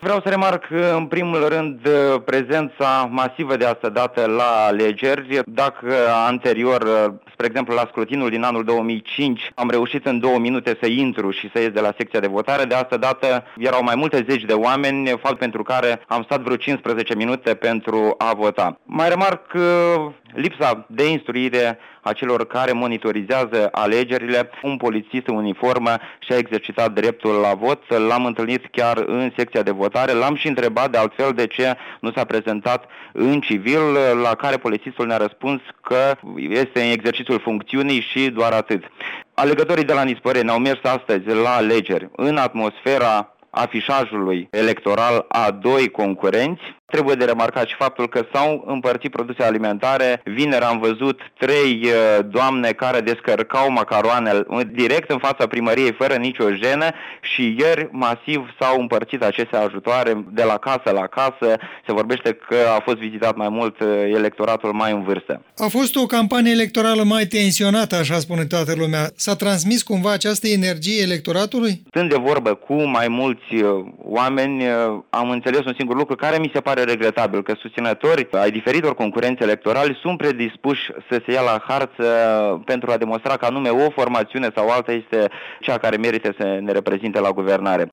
Vreau să remarc în primul rând prezența masivă de asta dată la alegeri. Dacă anterior, spre exemplu la scrutinul din anul 2005, am reușit în 2 minute să intru și să ies de la secția de votare, de asta dată erau mai multe zeci de oameni, fapt pentru care am stat vreo 15 minute pentru a vota. Mai remarc lipsa de instruire a celor care monitorizează alegerile. Un polițist în uniformă și-a exercitat dreptul la vot. L-am întâlnit chiar în secția de votare. L-am și întrebat de altfel de ce nu s-a prezentat în civil, la care polițistul ne-a răspuns că este în exercițiul funcțiunii și doar atât. Alegătorii de la Nispăreni au mers astăzi la alegeri în atmosfera afișajului electoral a 2 concurenți. Trebuie de remarcat și faptul că s-au împărțit produse alimentare. Vineri am văzut 3 doamne care descărcau macaroane direct în fața primăriei fără nicio jenă și ieri masiv s-au împărțit aceste ajutoare de la casă la casă. Se vorbește că a fost vizitat mai mult electoratul mai în vârstă. A fost o campanie electorală mai tensionată, așa spune toată lumea. S-a transmis cumva această energie electoratului? Stând de vorbă cu mai mulți oameni, am înțeles un singur lucru care mi se pare regretabil, că susținători ai diferitor concurenți electorali sunt predispuși să se ia la harță pentru a demonstra că anume o formațiune sau alta este cea care merită să ne reprezinte la guvernare.